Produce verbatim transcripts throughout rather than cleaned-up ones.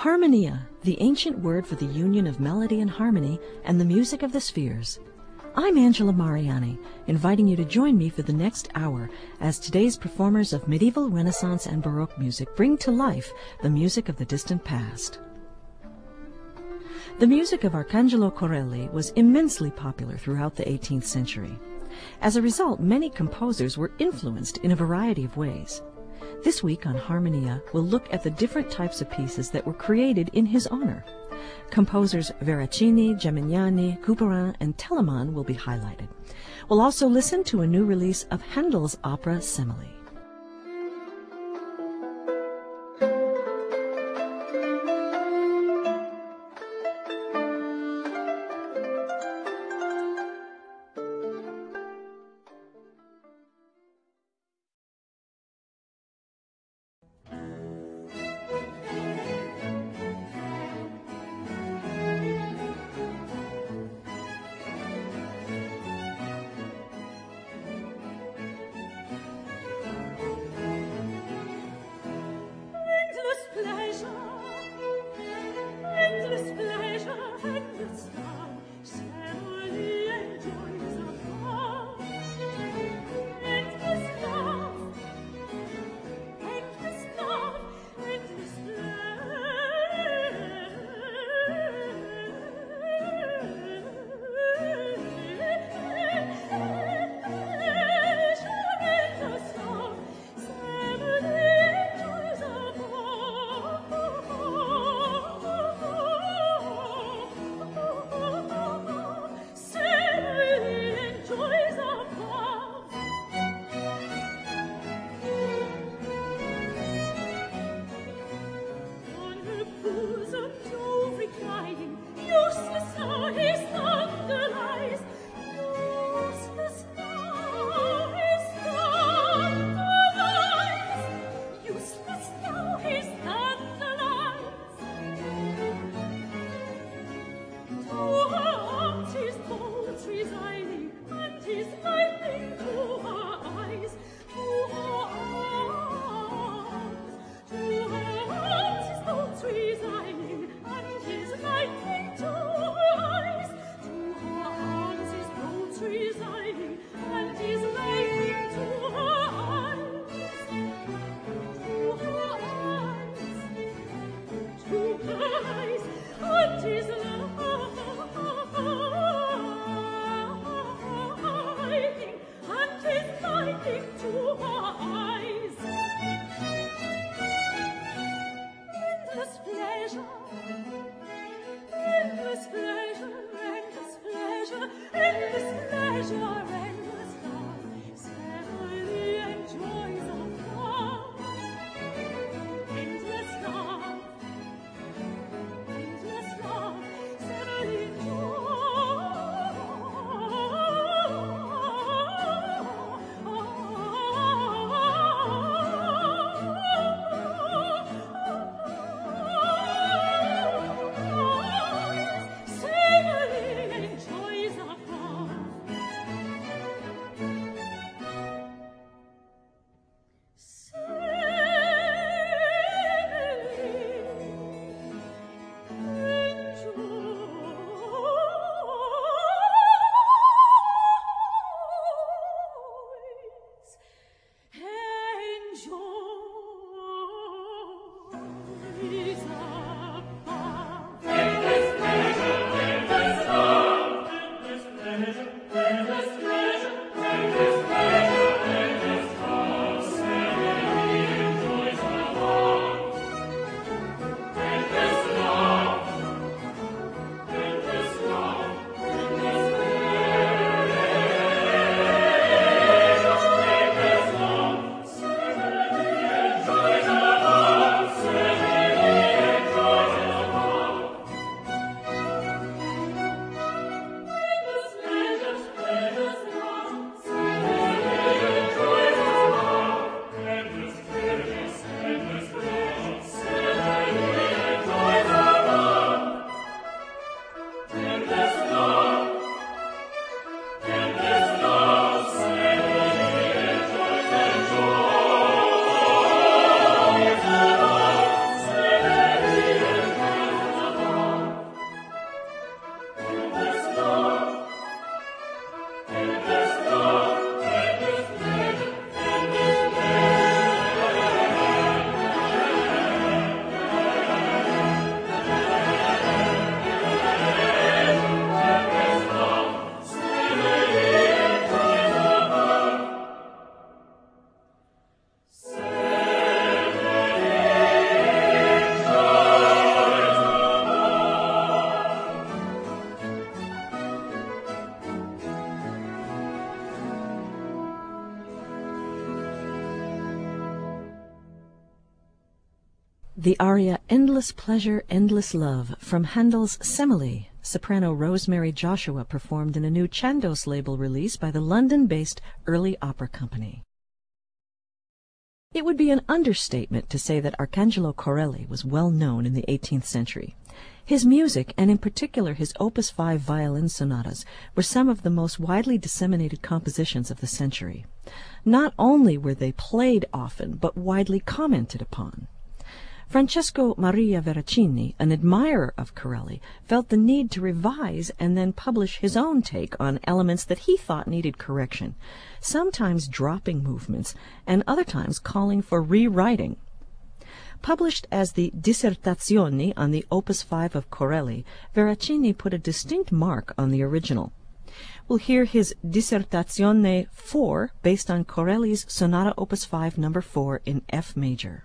Harmonia, the ancient word for the union of melody and harmony and the music of the spheres. I'm Angela Mariani, inviting you to join me for the next hour as today's performers of medieval, Renaissance, and Baroque music bring to life the music of the distant past. The music of Arcangelo Corelli was immensely popular throughout the eighteenth century. As a result, many composers were influenced in a variety of ways. This week on Harmonia, we'll look at the different types of pieces that were created in his honor. Composers Veracini, Gemignani, Couperin, and Telemann will be highlighted. We'll also listen to a new release of Handel's opera Semele. The aria Endless Pleasure, Endless Love from Handel's Semele, soprano Rosemary Joshua performed in a new Chandos label release by the London-based Early Opera Company. It would be an understatement to say that Arcangelo Corelli was well known in the eighteenth century. His music, and in particular his Opus five violin sonatas, were some of the most widely disseminated compositions of the century. Not only were they played often, but widely commented upon. Francesco Maria Veracini, an admirer of Corelli, felt the need to revise and then publish his own take on elements that he thought needed correction, sometimes dropping movements and other times calling for rewriting. Published as the Dissertazioni on the Opus five of Corelli, Veracini put a distinct mark on the original. We'll hear his Dissertazione four based on Corelli's Sonata Opus five number four in F major.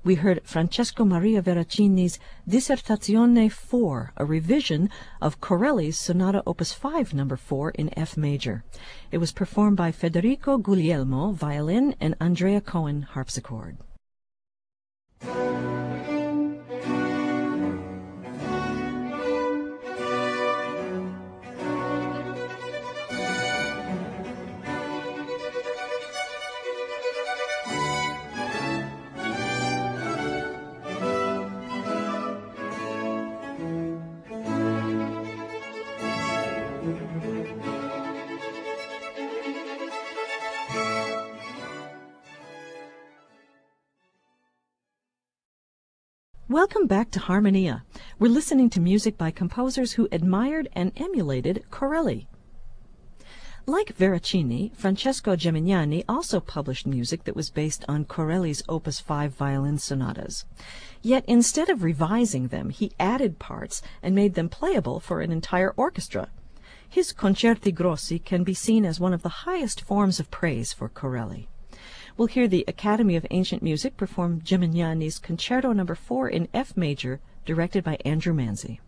We heard Francesco Maria Veracini's Dissertazione four, a revision of Corelli's Sonata Opus five, number four in F major. It was performed by Federico Guglielmo, violin, and Andrea Cohen, harpsichord. Welcome back to Harmonia. We're listening to music by composers who admired and emulated Corelli. Like Veracini, Francesco Gemignani also published music that was based on Corelli's Opus five violin sonatas. Yet instead of revising them, he added parts and made them playable for an entire orchestra. His Concerti Grossi can be seen as one of the highest forms of praise for Corelli. We'll hear the Academy of Ancient Music perform Gemignani's Concerto number four in F major, directed by Andrew Manzi.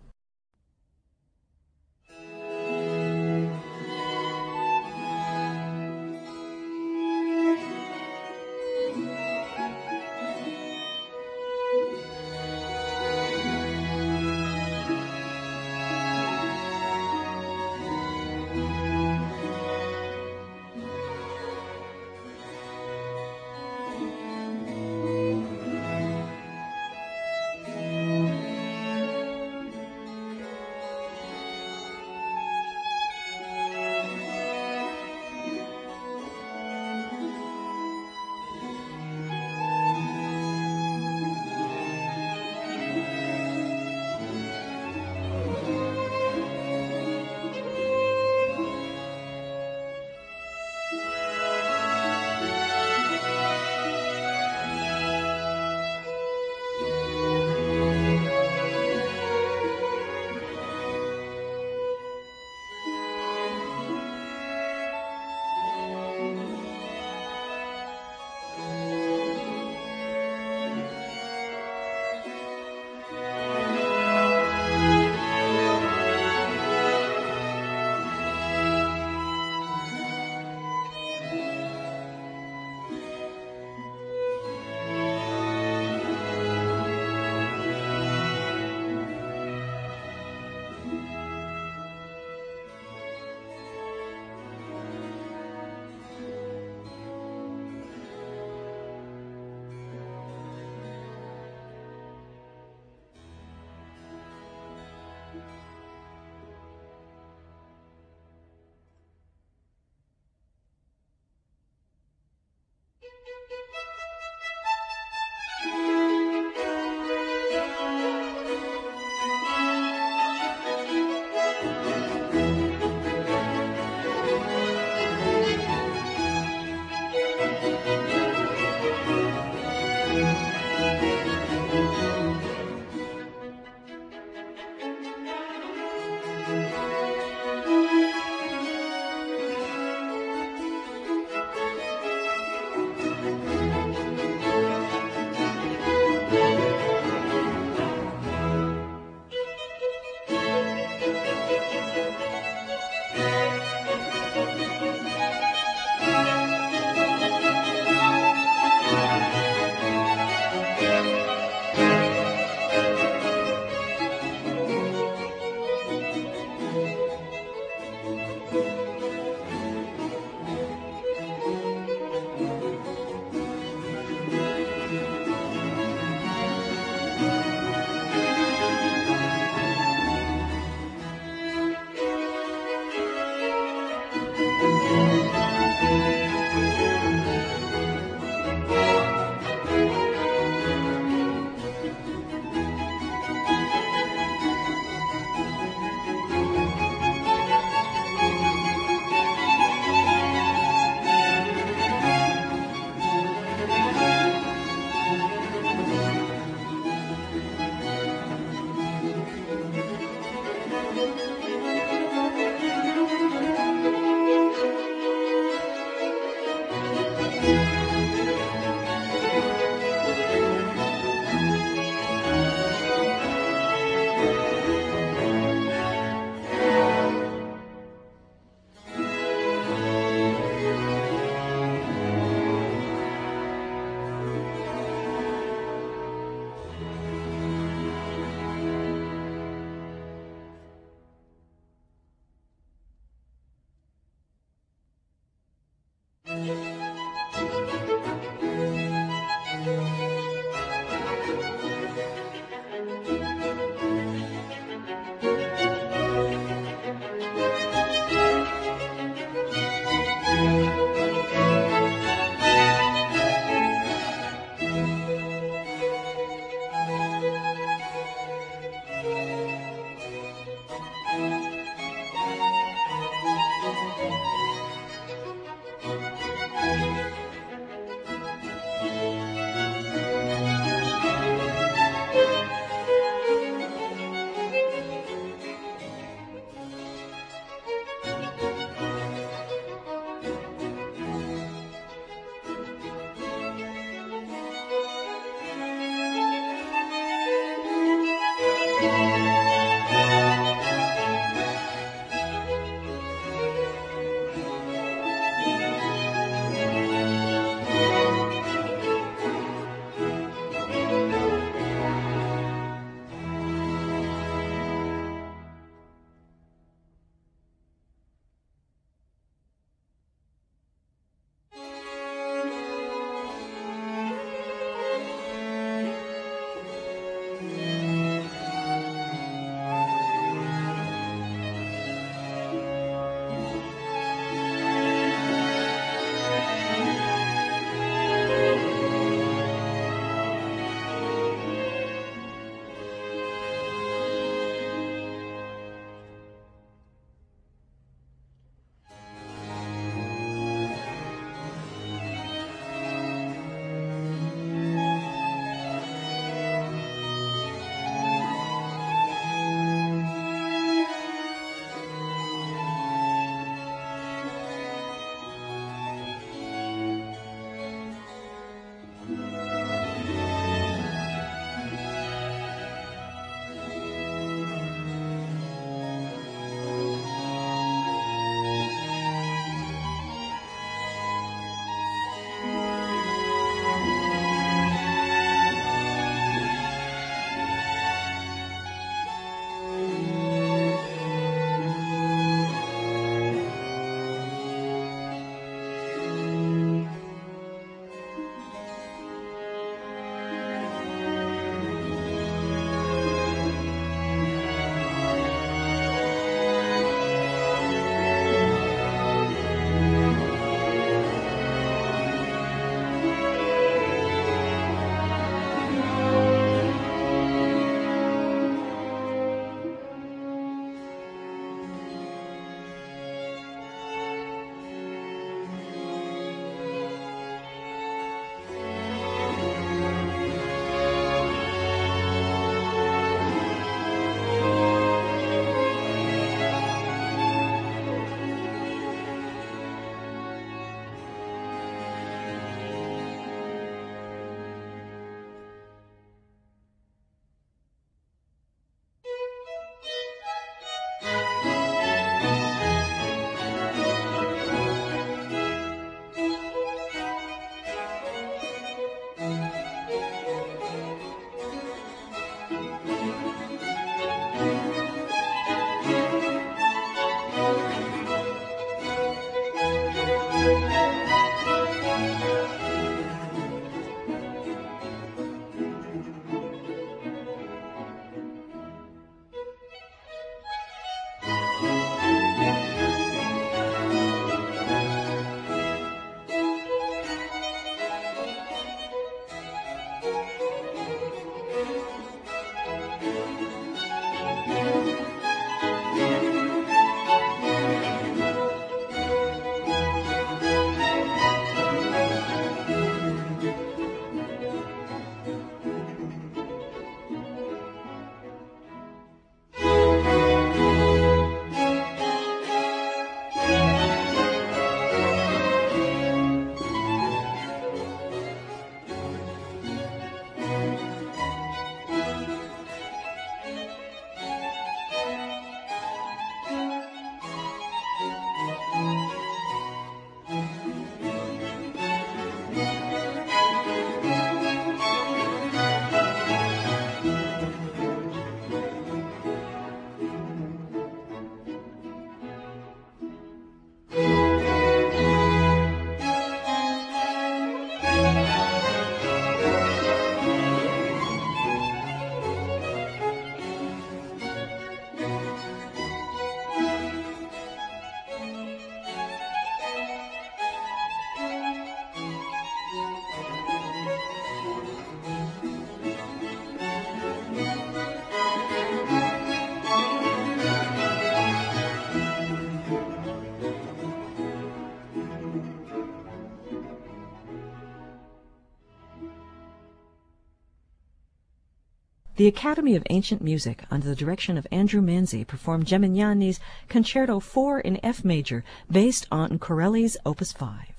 The Academy of Ancient Music, under the direction of Andrew Manzi, performed Gemignani's Concerto four in F major, based on Corelli's Opus five.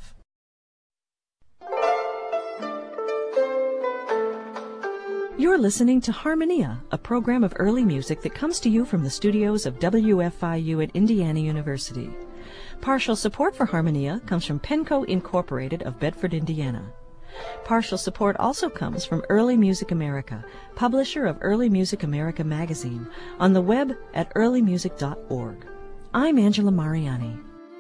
You're listening to Harmonia, a program of early music that comes to you from the studios of W F I U at Indiana University. Partial support for Harmonia comes from Penco Incorporated of Bedford, Indiana. Partial support also comes from Early Music America, publisher of Early Music America magazine, on the web at early music dot org. I'm Angela Mariani.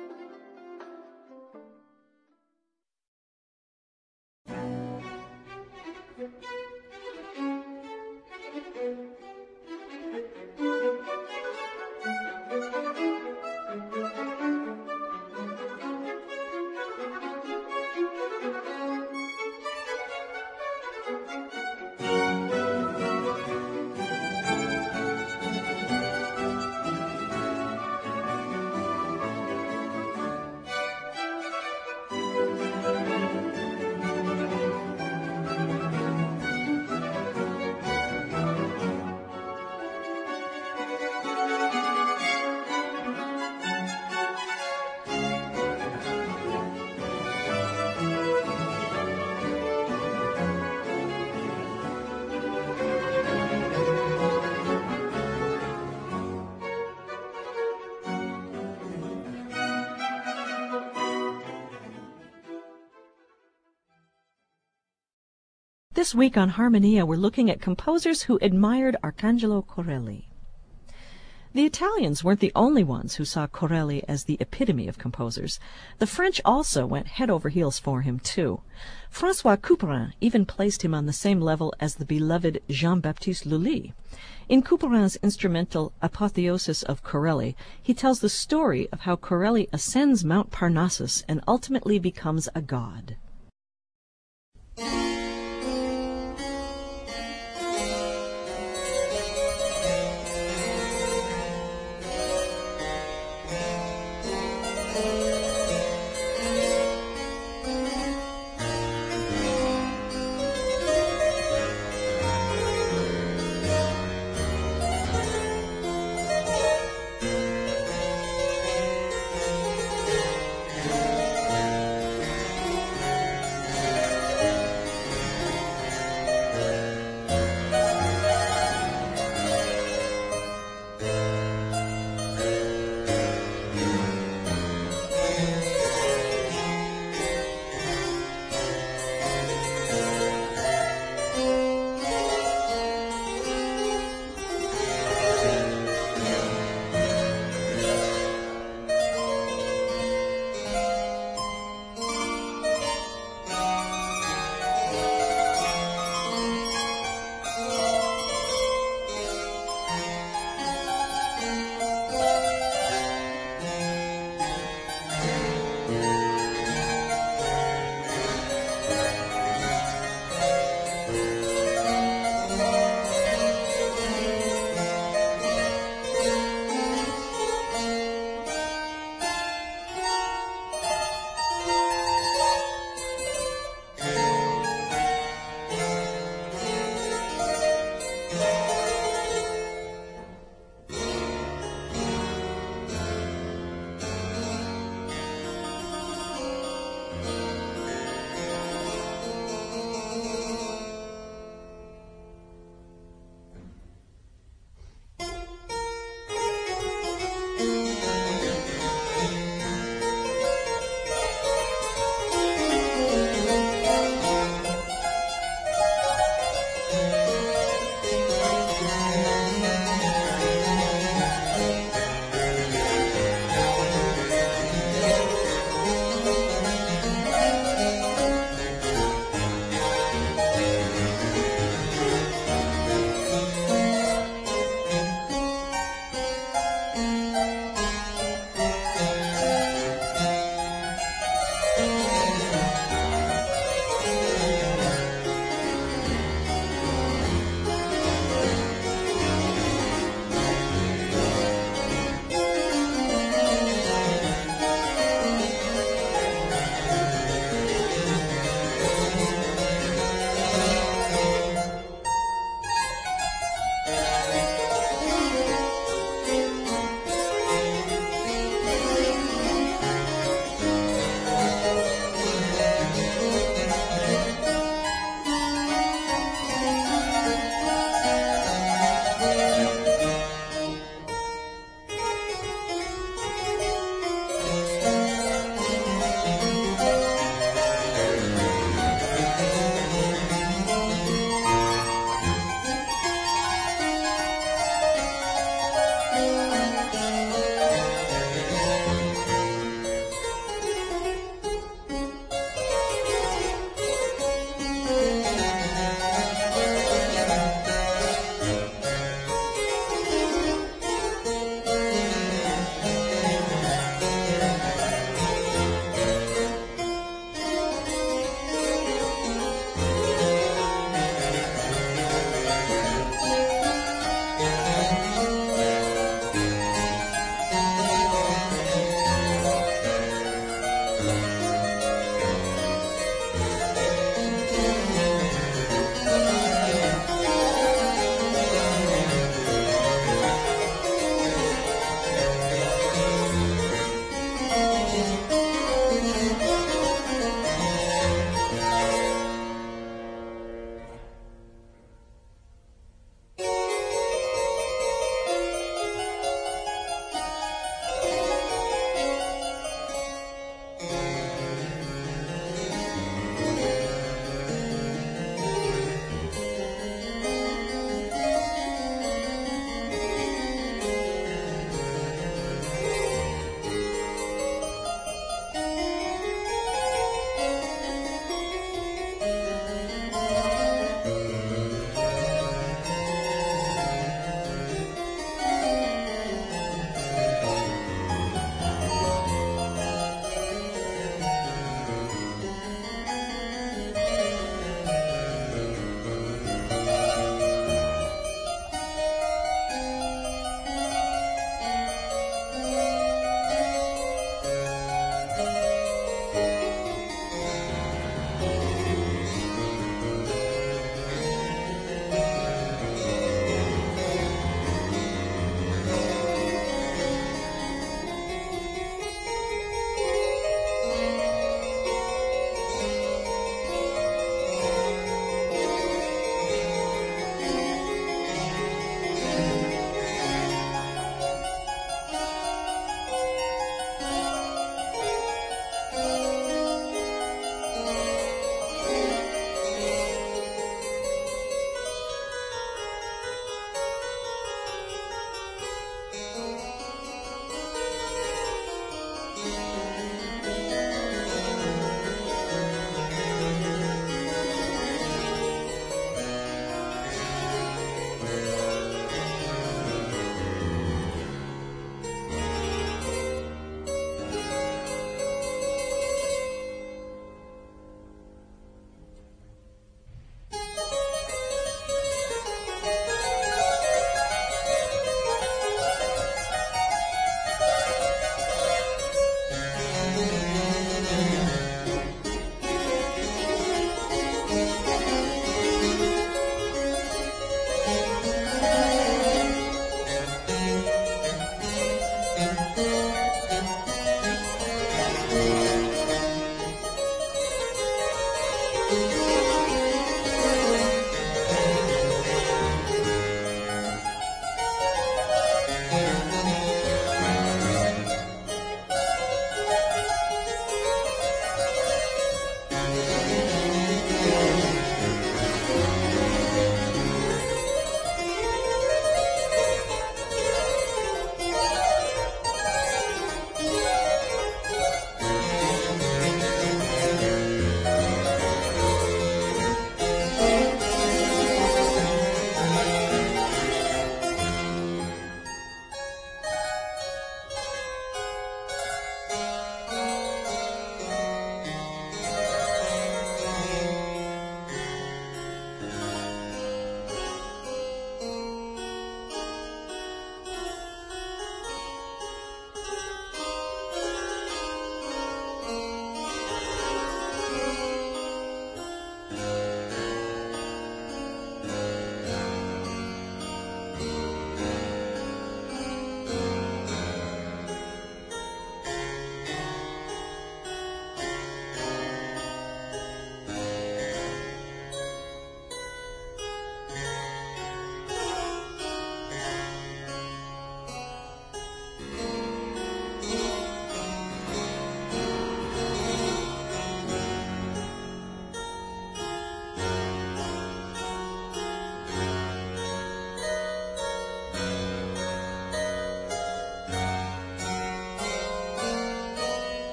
This week on Harmonia, we're looking at composers who admired Arcangelo Corelli. The Italians weren't the only ones who saw Corelli as the epitome of composers. The French also went head over heels for him, too. François Couperin even placed him on the same level as the beloved Jean-Baptiste Lully. In Couperin's instrumental Apotheosis of Corelli, he tells the story of how Corelli ascends Mount Parnassus and ultimately becomes a god.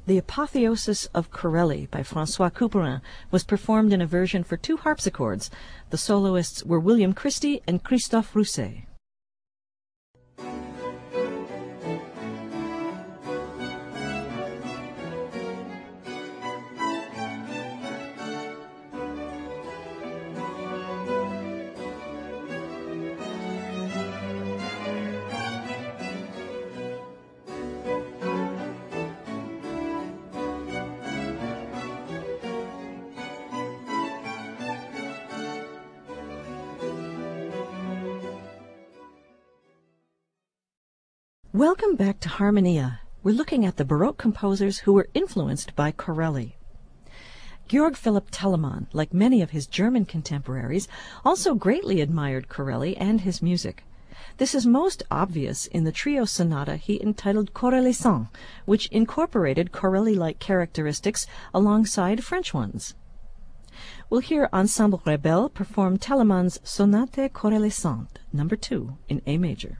The Apotheosis of Corelli by François Couperin was performed in a version for two harpsichords. The soloists were William Christie and Christophe Rousset. Welcome back to Harmonia. We're looking at the Baroque composers who were influenced by Corelli. Georg Philipp Telemann, like many of his German contemporaries, also greatly admired Corelli and his music. This is most obvious in the trio sonata he entitled Corelliissant, which incorporated Corelli-like characteristics alongside French ones. We'll hear Ensemble Rebelle perform Telemann's Sonate Corelliissante, number two, in A major.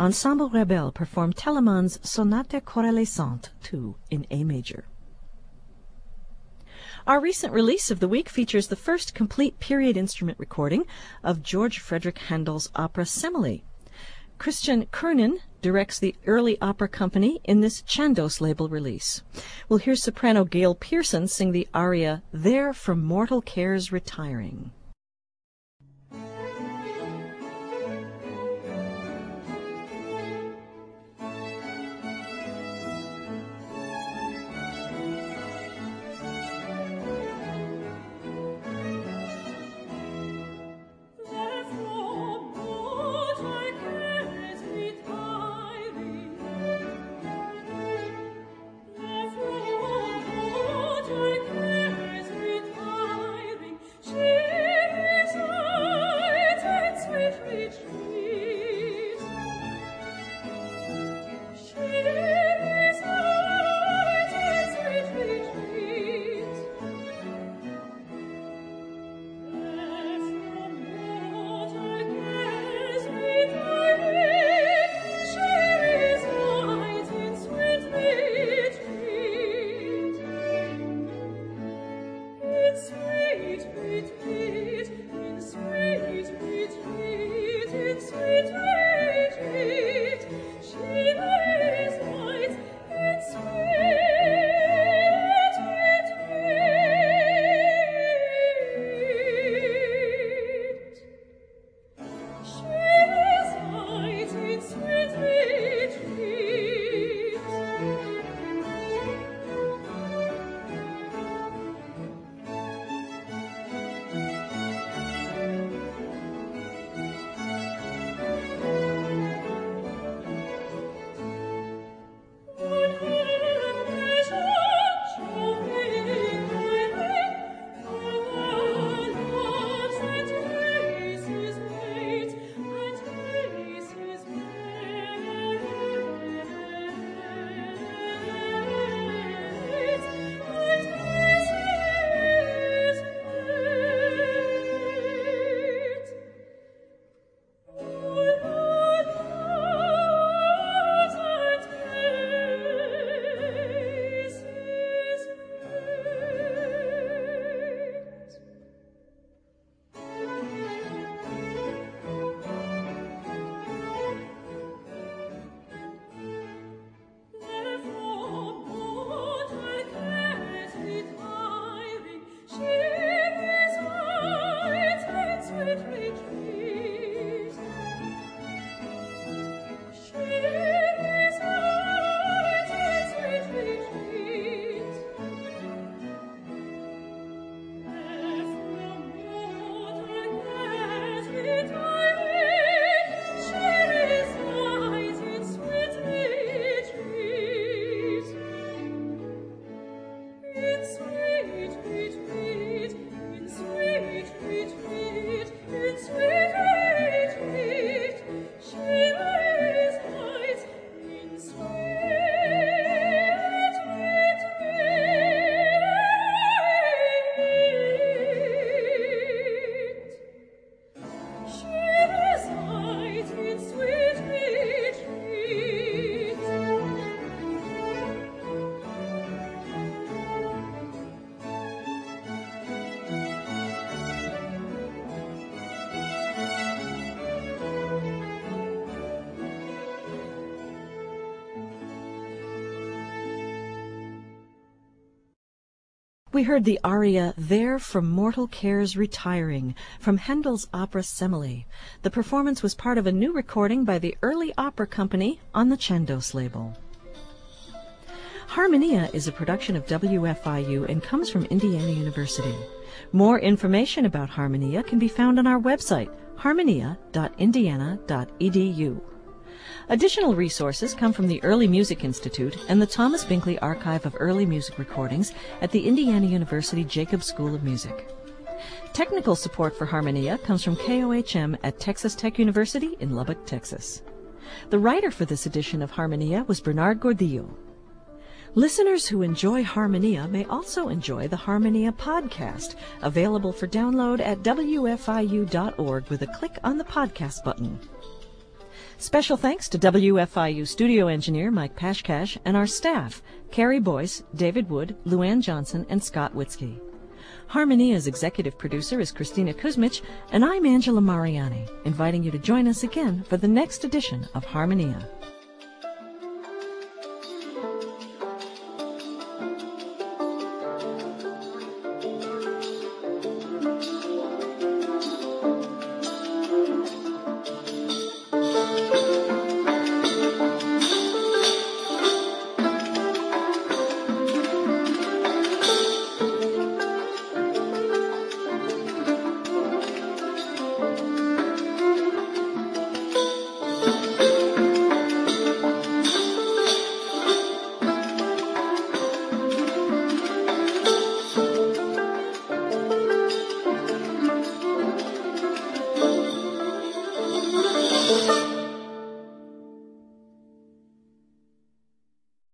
Ensemble Rebelle performed Telemann's Sonate Coalescente two in A major. Our recent release of the week features the first complete period instrument recording of George Frederick Handel's opera Semele. Christian Kernin directs the Early Opera Company in this Chandos label release. We'll hear soprano Gail Pearson sing the aria There From Mortal Cares Retiring. We heard the aria There From Mortal Cares Retiring from Handel's opera Semele. The performance was part of a new recording by the Early Opera Company on the Chandos label. Harmonia is a production of W F I U and comes from Indiana University. More information about Harmonia can be found on our website, harmonia dot indiana dot e d u. Additional resources come from the Early Music Institute and the Thomas Binkley Archive of Early Music Recordings at the Indiana University Jacobs School of Music. Technical support for Harmonia comes from K O H M at Texas Tech University in Lubbock, Texas. The writer for this edition of Harmonia was Bernard Gordillo. Listeners who enjoy Harmonia may also enjoy the Harmonia podcast, available for download at w f i u dot org with a click on the podcast button. Special thanks to W F I U studio engineer Mike Pashkash and our staff, Carrie Boyce, David Wood, Luann Johnson, and Scott Witzke. Harmonia's executive producer is Christina Kuzmich, and I'm Angela Mariani, inviting you to join us again for the next edition of Harmonia.